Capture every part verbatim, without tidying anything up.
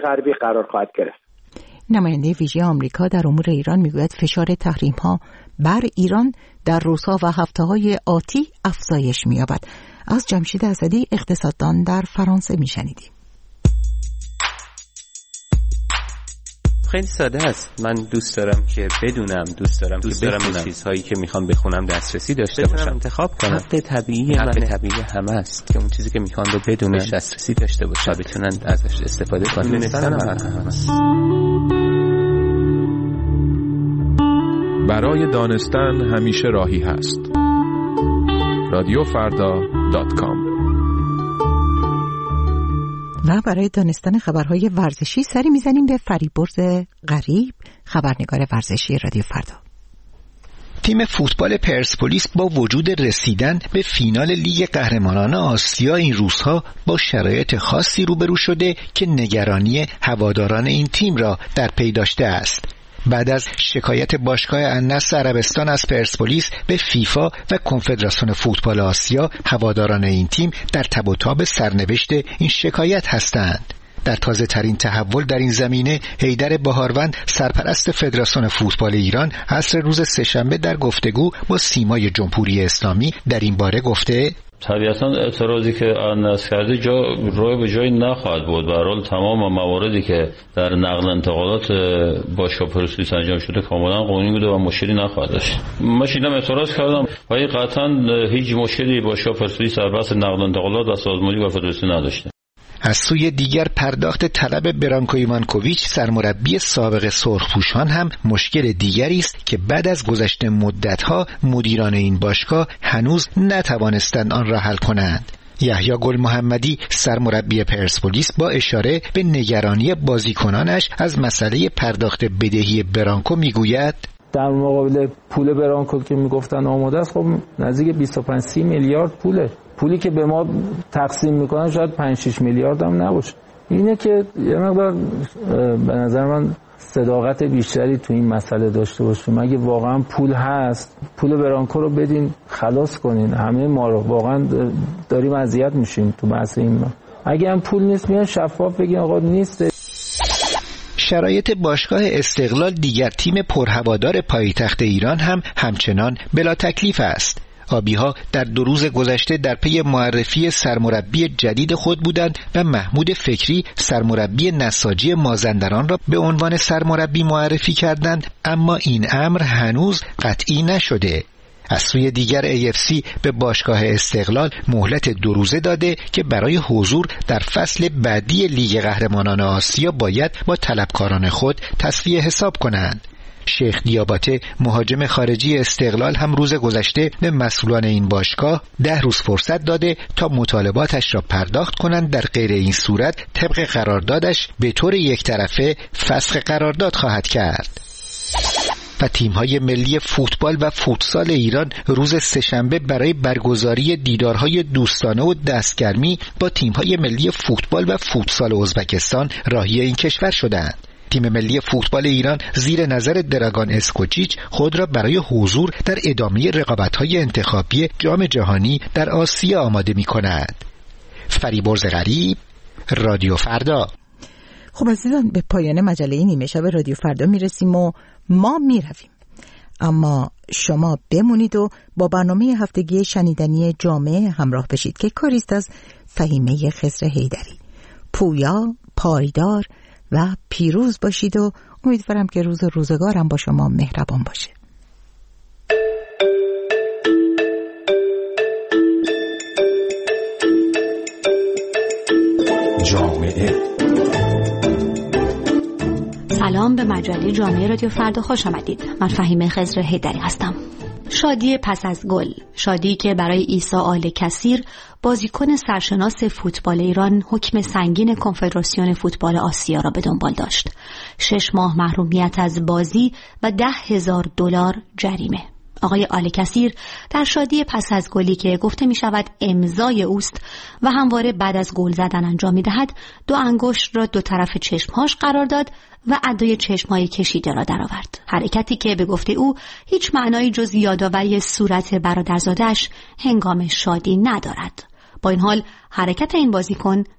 غربی قرار خواهد گرفت. نماینده ویژه آمریکا در امور ایران میگوید فشار تحریم‌ها بر ایران در روزها و هفته‌های آتی افزایش می‌یابد. از جمشید اسدی، اقتصاددان در فرانسه میشنیدیم. خیلی ساده است. من دوست دارم که بدونم، دوست دارم دوست که بدونم چیزهایی که میخوام بخونم دسترسی داشته باشم، انتخاب کنم. حق طبیعی حق طبیعی همه است که اون چیزی که میخوان رو بدونن، دسترسی داشته باشن، بتونن ازش استفاده کنن. دونستن هم هست. برای دانستن همیشه راهی هست. رادیو فردا دات کام. و برای دانستن خبرهای ورزشی سری میزنیم به فریبرز غریب، خبرنگار ورزشی رادیو فردا. تیم فوتبال پرسپولیس با وجود رسیدن به فینال لیگ قهرمانان آسیا این روزها با شرایط خاصی روبرو شده که نگرانی هواداران این تیم را در پی داشته است. بعد از شکایت باشگاه النصر عربستان از پرسپولیس به فیفا و کنفدراسیون فوتبال آسیا، هواداران این تیم در تب و تاب سرنوشت این شکایت هستند. در تازه ترین تحول در این زمینه، حیدر بهاروند، سرپرست فدراسیون فوتبال ایران، عصر روز سه‌شنبه در گفتگو با سیمای جمهوری اسلامی در این باره گفته: طبیعتاً اعتراضی که النصر کرده جا روی به جایی نخواهد بود. به هر حال تمام مواردی که در نقل انتقالات باشگاه پرسپولیس انجام شده کاملا قانونی بوده و مشکلی نخواهد داشت. من شیدم اعتراض کردم و قطعاً هیچ مشکلی باشگاه پرسپولیس در بحث نقل انتقالات و سازمانی و فدراسیون نداشته. از سوی دیگر پرداخت طلب برانکو ایوانکوویچ، سرمربی سابق سرخپوشان، هم مشکل دیگری است که بعد از گذشت مدت‌ها مدیران این باشگاه هنوز نتوانستند آن را حل کنند. یحیی گل محمدی، سرمربی پرسپولیس، با اشاره به نگرانی بازیکنانش از مسئله پرداخت بدهی برانکو میگوید: در مقابل پول برانکو که میگفتن آماده است، خب نزدیک بیست و پنج سی میلیارد پوله. پولی که به ما تقسیم میکنن شاید پنج شش میلیارد هم نباشه. اینه که یه مقدار به نظر من صداقت بیشتری تو این مسئله داشته باشیم. اگه واقعا پول هست، پول برانکو رو بدین خلاص کنین. همه ما رو واقعا داریم اذیت میشیم تو بحث این. ما اگه هم پول نیست میان شفاف بگین آقا نیست. شرایط باشگاه استقلال، دیگر تیم پرهوادار پایتخت ایران، هم همچنان بلا تکلیف است. آبی‌ها در دو روز گذشته در پی معرفی سرمربی جدید خود بودند و محمود فکری، سرمربی نساجی مازندران، را به عنوان سرمربی معرفی کردند، اما این امر هنوز قطعی نشده. از سوی دیگر ای اف سی به باشگاه استقلال مهلت دو روزه داده که برای حضور در فصل بعدی لیگ قهرمانان آسیا باید با طلبکاران خود تصفیه حساب کنند. شیخ دیاباته، مهاجم خارجی استقلال، هم روز گذشته به مسئولان این باشگاه ده روز فرصت داده تا مطالباتش را پرداخت کنند. در غیر این صورت طبق قراردادش به طور یک طرفه فسخ قرارداد خواهد کرد. و تیم‌های ملی فوتبال و فوتسال ایران روز سه‌شنبه برای برگزاری دیدارهای دوستانه و دستگرمی با تیم‌های ملی فوتبال و فوتسال ازبکستان راهی این کشور شدند. تیم ملی فوتبال ایران زیر نظر دراگان اسکوچیچ خود را برای حضور در ادامه رقابت‌های انتخابی جام جهانی در آسیا آماده می‌کند. فریبرز غریب، رادیو فردا. خب عزیزان، به پایان مجله نیمه شب رادیو فردا میرسیم و ما میرویم، اما شما بمونید و با برنامه هفتگی شنیدنی جامعه همراه بشید که کاریست از فهیمه خضر حیدری. پویا، پایدار و پیروز باشید و امیدوارم که روز روزگارم با شما مهربان باشه. جامعه. سلام، به مجله جامعه رادیو فردا خوش آمدید. من فهیمه خضر حیدری هستم. شادی پس از گل، شادی که برای عیسی آل کثیر، بازیکن سرشناس فوتبال ایران، حکم سنگین کنفدراسیون فوتبال آسیا را به دنبال داشت. شش ماه محرومیت از بازی و ده هزار دلار جریمه. آقای آل کثیر در شادی پس از گلی که گفته می شود امضای اوست و همواره بعد از گل زدن انجام می دهد، دو انگشت را دو طرف چشمهاش قرار داد و ادای چشمهای کشیده را درآورد. حرکتی که به گفته او هیچ معنایی جز یادآوری صورت برادرزاده‌اش هنگام شادی ندارد. با این حال حرکت این بازیکن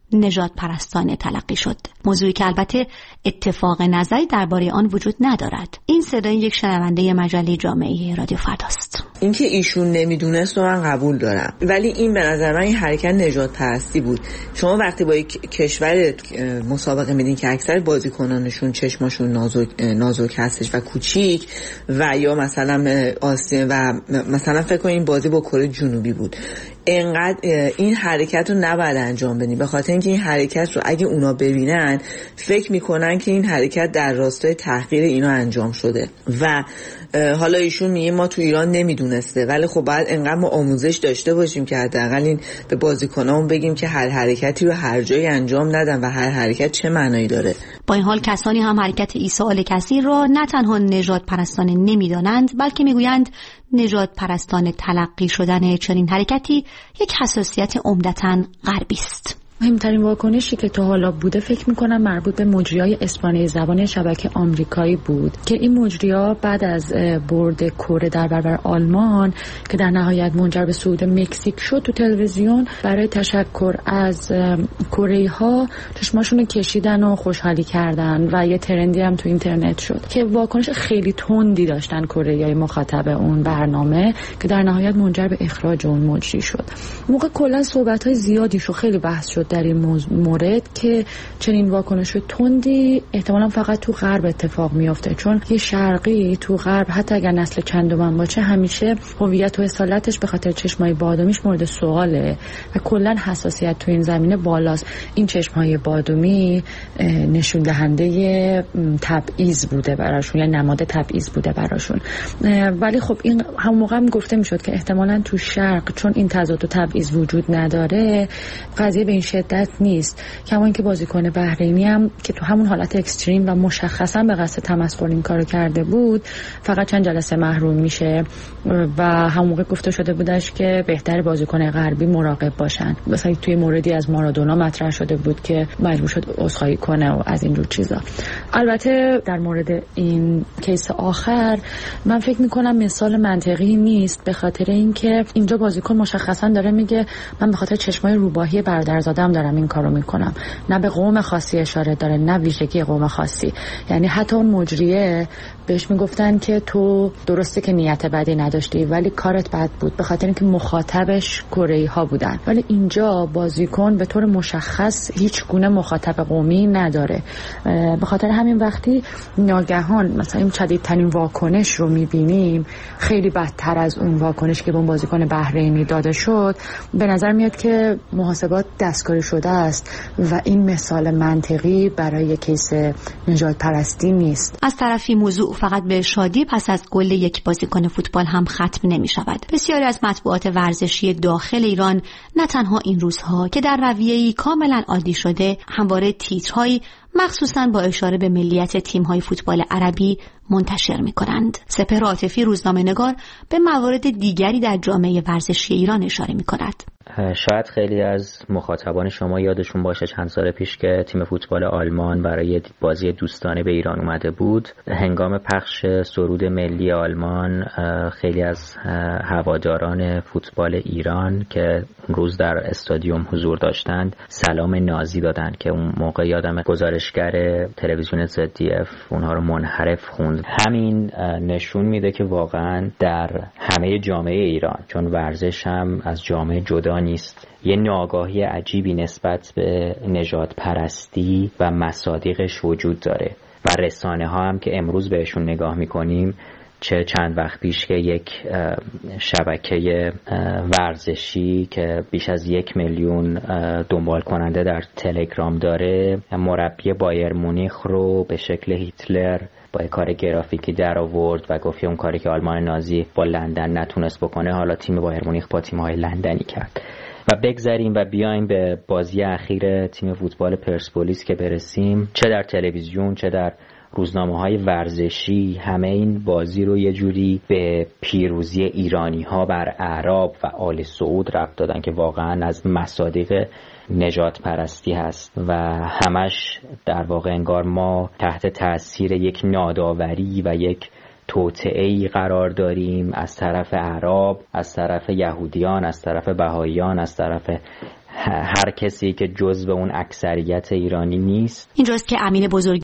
نژاد پرستانه تلقی شد. موضوعی که البته اتفاق نظری درباره آن وجود ندارد. این صدای یک شنونده مجله جامعه رادیو فرداست. اینکه ایشون نمیدونست رو من قبول دارم، ولی این به نظر من این حرکت نژاد پرستی بود. شما وقتی با یک کشور مسابقه میدین که اکثر بازیکنانشون چشماشون نازک نازک هستش و کوچیک و یا مثلا آسیا و مثلا فکر کنین بازی با کره جنوبی بود، انقدر این حرکت رو نباید انجام بدین، به خاطر اینکه این حرکت رو اگه اونا ببینن فکر میکنن که این حرکت در راستای تحقیر اینا انجام شده و حالا ایشون میگه ما تو ایران نمیدونسته، ولی خب باید انقدر ما آموزش داشته باشیم که حداقل این به بازیکنامون بگیم که هر حرکتی رو هر جایی انجام ندن و هر حرکت چه معنایی داره. با این حال کسانی هم حرکت عیسی آل کثیر را نه تنها نژاد پرستانه نمیدانند، بلکه میگویند نژاد پرستانه تلقی شدن چنین حرکتی یک حساسیت عمدتاً غربی است. مهمترین واکنشی که تا حالا بوده فکر میکنم مربوط به مجریای اسپانیایی زبان شبکه آمریکایی بود که این مجریا بعد از برد کره در برابر آلمان که در نهایت منجر به صعود مکزیک شد، تو تلویزیون برای تشکر از کره‌ای‌ها چشماشون رو کشیدن و خوشحالی کردن و یه ترندی هم تو اینترنت شد که واکنش خیلی تندی داشتن کره‌ای‌های مخاطب اون برنامه که در نهایت منجر به اخراج اون مجری شد. موقع کلا صحبت‌های زیادی شو خیلی بحث شد در این مورد که چنین واکنش تندی احتمالاً فقط تو غرب اتفاق میفته، چون یه شرقی تو غرب حتی اگر نسل چندم باشه همیشه هویت و اصالتش به خاطر چشمای بادامیش مورد سواله و کلا حساسیت تو این زمینه بالاست. این چشمای بادامی نشون دهنده تبعیض بوده براشون، یا نماد تبعیض بوده براشون. ولی خب این همون موقع هم گفته میشد که احتمالاً تو شرق چون این تضاد و تبعیض وجود نداره قضیه به این شدت نیست. کما اینکه بازیکن بحرینی هم که تو همون حالت اکستریم و مشخصا به قصد تمسخر این کارو کرده بود فقط چند جلسه محروم میشه و همون موقع گفته شده بودش که بهتر بازیکن غربی مراقب باشن. مثلا توی موردی از مارادونا مطرح شده بود که مجبور شد عذرخواهی کنه و از این جور چیزا. البته در مورد این کیس آخر من فکر میکنم مثال منطقی نیست، به خاطر اینکه اینجا بازیکن مشخصا داره میگه من به خاطر چشمای روباهی برادرزاده‌ام دارم این کارو میکنم، نه به قوم خاصی اشاره داره نه ویژگی قوم خاصی. یعنی حتی اون مجریه بهش میگفتن که تو درسته که نیت بدی نداشتی ولی کارت بد بود، به خاطر اینکه مخاطبش کره‌ای ها بودن. ولی اینجا بازیکن به طور مشخص هیچ گونه مخاطب قومی نداره. به خاطر همین وقتی ناگهان مثلا این شدیدترین واکنش رو میبینیم، خیلی بدتر از اون واکنش که به اون بازیکن بحرینی داده شد، به نظر میاد که محاسبات دستکاری شده است و این مثال منطقی برای کیس نژاد پرستی نیست. از طرفی موضوع فقط به شادی پس از گل یک بازیکن فوتبال هم ختم نمی شود. بسیاری از مطبوعات ورزشی داخل ایران نه تنها این روزها که در رویه‌ای کاملا عادی شده همواره تیترهایی مخصوصاً با اشاره به ملیت تیم‌های فوتبال عربی منتشر می‌کنند. سپهر عاطفی روزنامه‌نگار به موارد دیگری در جامعه ورزشی ایران اشاره می‌کند. شاید خیلی از مخاطبان شما یادشون باشه چند سال پیش که تیم فوتبال آلمان برای بازی دوستانه به ایران اومده بود. هنگام پخش سرود ملی آلمان خیلی از هواداران فوتبال ایران که روز در استادیوم حضور داشتند سلام نازی دادن که اون موقع یادم گزارشگر تلویزیون زد دی اف اونها رو منحرف خوند. همین نشون میده که واقعا در همه جامعه ایران، چون ورزش هم از جامعه جدا نیست، یه ناآگاهی عجیبی نسبت به نژاد پرستی و مصادیقش وجود داره و رسانه ها هم که امروز بهشون نگاه میکنیم، چه چند وقت پیش که یک شبکه ورزشی که بیش از یک میلیون دنبال کننده در تلگرام داره مربی بایر مونیخ رو به شکل هیتلر با کار گرافیکی در آورد و گفت اون کاری که آلمان نازی با لندن نتونست بکنه حالا تیم بایر مونیخ با تیم‌های لندنی کرد. و بگذریم و بیایم به بازی اخیر تیم فوتبال پرسپولیس که برسیم. چه در تلویزیون چه در روزنامه‌های ورزشی همه این بازی رو یه جوری به پیروزی ایرانی‌ها بر اعراب و آل سعود ربط دادن که واقعاً از مصادیق نژاد پرستی هست و همش در واقع انگار ما تحت تأثیر یک ناداوری و یک توطئه‌ای قرار داریم از طرف اعراب، از طرف یهودیان، از طرف بهائیان، از طرف هر کسی که جزو اون اکثریت ایرانی نیست. اینجاست که امین بزرگ